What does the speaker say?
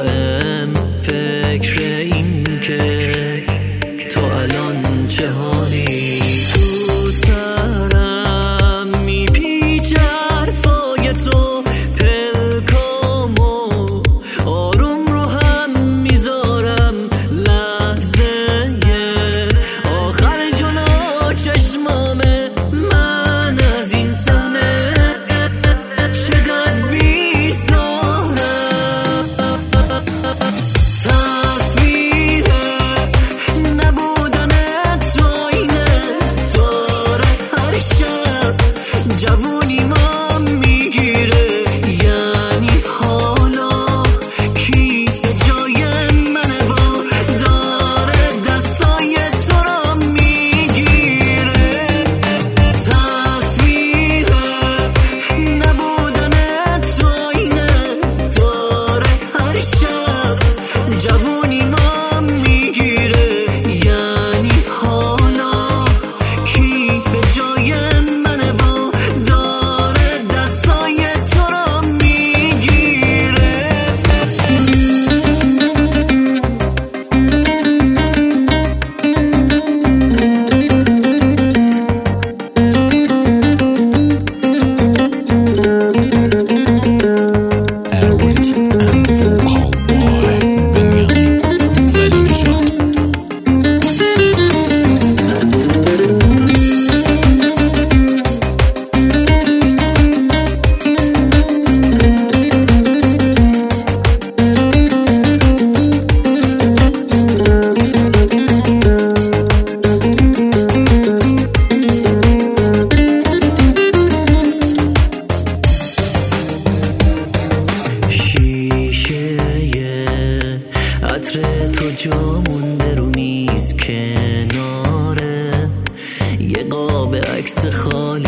دائم فکر این که تو الان چه حالی. تو سرم میپیچه حرفای تو، پلکامو آروم رو هم میذارم، لحظه آخر جلو چشمامه من از این صحنه چقدر بیزارم. تصویر نبودن تو اینه داره هر شب جوونی ما میگیره، یعنی حالا کی به جای منه و داره دستای تو را میگیره. تصویر نبودن تو اینه داره هر شب جوونی ما میگیره، یعنی حالا کی به جای منه و داره دستای تو را میگیره. Average and vocal boy بنیامین ولی نژاد. شیشه عطر تو جا مونده رو میز کناره، یه قاب عکس خالی